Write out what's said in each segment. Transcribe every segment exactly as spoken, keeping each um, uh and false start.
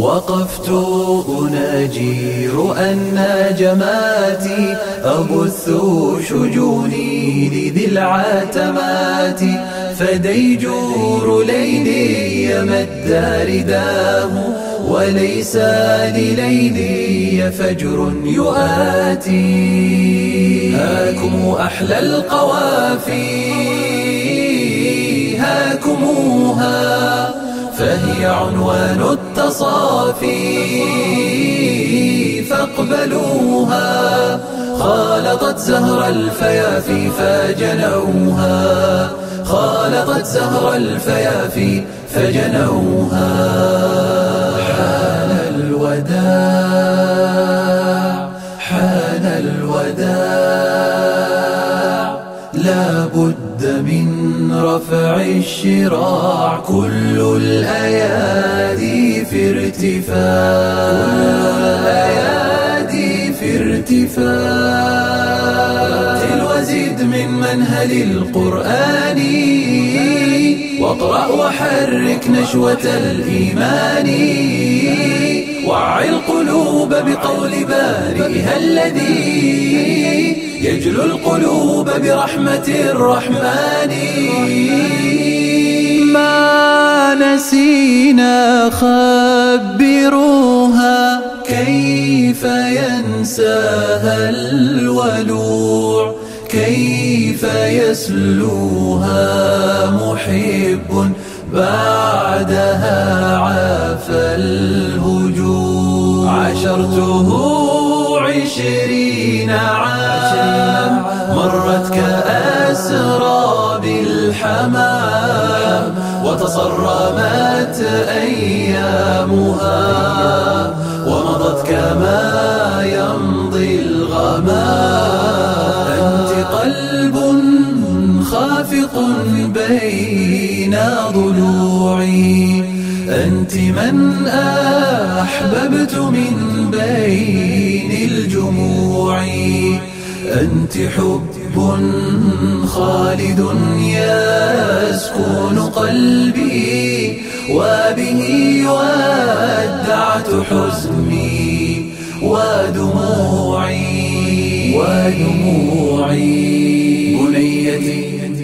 وقفت أناجي رؤى النجمات أبث شجوني لذي العتمات فديجور ليلي مد رداه وليس لليلي فجر يؤاتي هاكم أحلى القوافي هاكموها فهي عنوان التصافي فاقبلوها خالطت زهر الفيافي فجنوها خالطت زهر الفيافي فجنوها حان الوداع حان الوداع لا بد من رفع الشراع كل الأيادي في ارتفاع كل الأيادي في ارتفاع وزد من منهل القرآن واقرأ وحرك نشوة الإيمان وعي القلوب بقول بارئها الذي يجلو القلوب برحمة الرحمن ما نسينا خبروها كيف ينساها الولوع كيف يسلوها محب بعدها عاف الهجوم عشرته عشرين عام مرت كأسراب الحمام وتصرمت أيامها ومضت كما يمضي الغمام أنت قلب خافق بين ضلوعي أنت من أحببت من بين الجموع أنت حب خالد يسكن قلبي وبه ودعت حزني ودموعي ودموعي بنيتي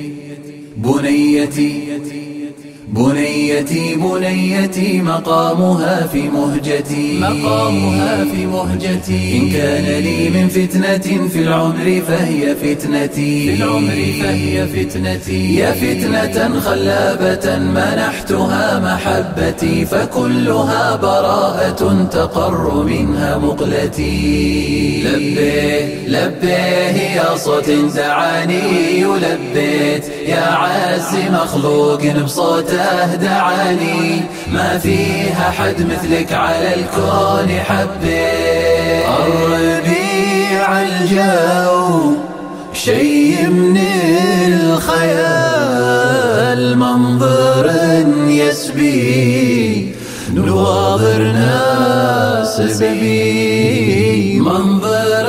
بنيتي بنيتي بنيتي مقامها في مهجتي مقامها في مهجتي إن كان لي من فتنة في العمر فهي فتنتي في العمر فهي فتنتي يا فتنة خلابة منحتها محبتي فكلها براءة تقر منها مقلتي لبيه لبيه يا صوت دعاني يلبيت يا عز مخلوق بصوته دعاني ما فيها حد مثلك على الكون حبيت الربيع الجو شي من الخيال منظر يسبي نواظر ناس بي منظر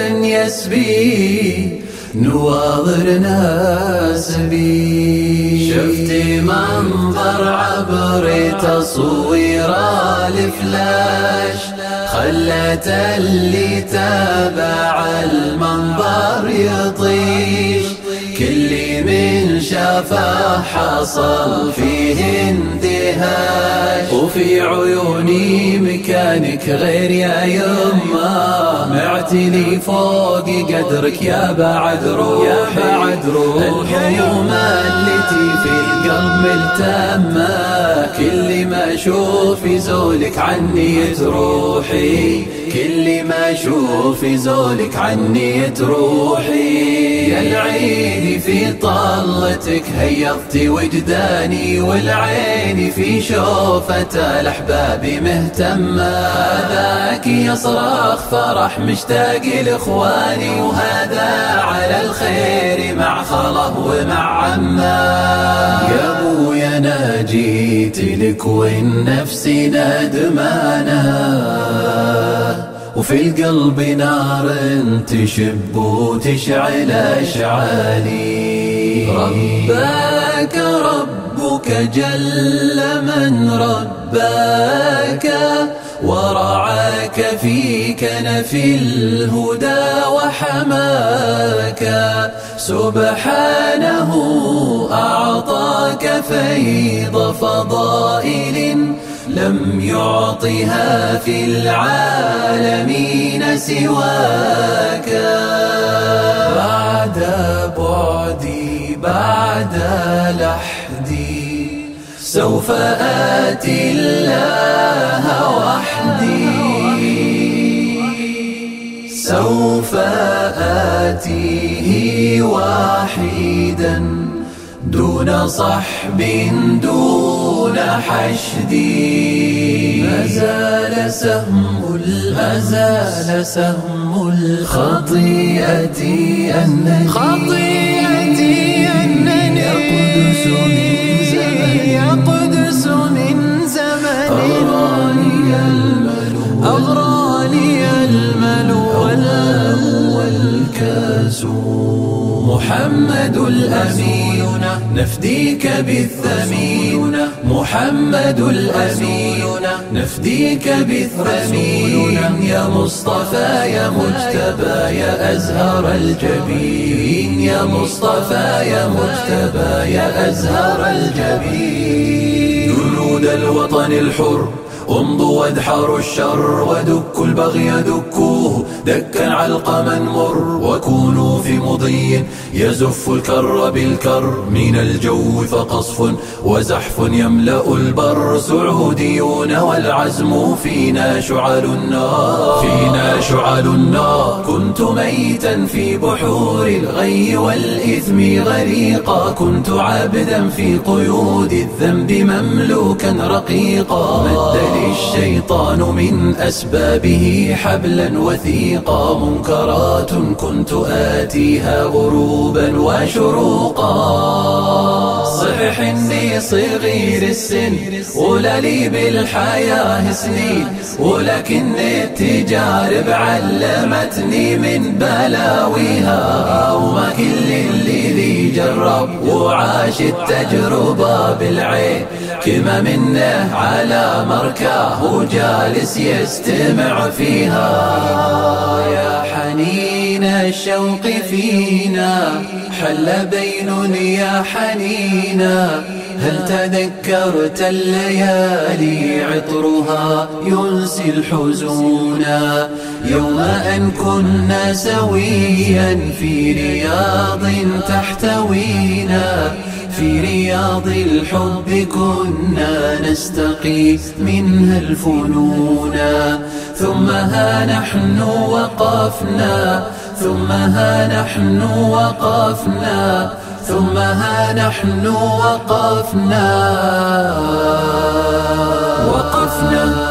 يسبي نواظر ناس بي شفتي منظر عبر تصوير الفلاش خلت اللي تابع المنظر يطيش كل من شافه حصل فيه اندهاش وفي عيوني مكانك غير يا يما معتلي فوق قدرك يا بعد روحي يا بعد روحي الهموم التي في القلب ملتمة كل ما اشوف يزولك عني تروحي كل ما اشوف يزولك عني تروحي يا العين في طلتك هيضت وجداني والعين في شوفة الأحباب مهتمة هذاك يصرخ فرح مشتاق لإخواني وهذا على الخير مع خله ومع عمه يا أبويا أنا جيت لك والنفس ندمانة وفي القلب نار تشب وتشعل أشعالي رباك ربك جل من رباك ورعاك في كنف الهدى وحماك سبحانه أعطاك فيض فضائل لم يعطها في العالمين سواك. بعد بعدي بعد لحدي سوف آتي الله وحدي، سوف آتيه وحيدا دون صحب دون حشدي. ما زال سهم ما زال سهم الخطيئة أنني خطيئتي أنني يقدس من زمن يقدس من زمن أغراني الملو أغراني الملو والكاس. محمد الأمين نفديك بالثمين، محمد الأمين نفديك بالثمين. يا مصطفى يا مجتبى يا أزهر الجبين، يا مصطفى يا مجتبى يا أزهر الجبين. جنود الوطن الحر امضوا وادحروا الشر ودكوا البغي دكوه دكا علقما مر، وكونوا في مضي يزف الكر بالكر من الجو فقصف وزحف يملأ البر. سعوديون والعزم فينا شعل النار، فينا شعل النار. كنت ميتا في بحور الغي والإثم غريقا، كنت عبدا في قيود الذنب مملوكا رقيقا. مد الشيطان من أسبابه حبلا وثيقا، منكرات كنت آتيها غروبا وشروقا. صحح إني صغير السن ولا لي بالحياة سنين، ولكن التجارب علمتني من بلاويها. وما كل اللي جرب وعاش التجربة بالعين كما منه على مركاه وجالس يستمع فيها. يا حنين الشوق فينا حل بين يا حنينا، هل تذكرت الليالي عطرها ينسي الحزونا؟ يوم أن كنا سويا في رياض تحتوينا، في رياض الحب كنا نستقي منها الفنونا. ثم ها نحن وقفنا، ثم ها نحن وقفنا، ثم ها نحن وقفنا وقفنا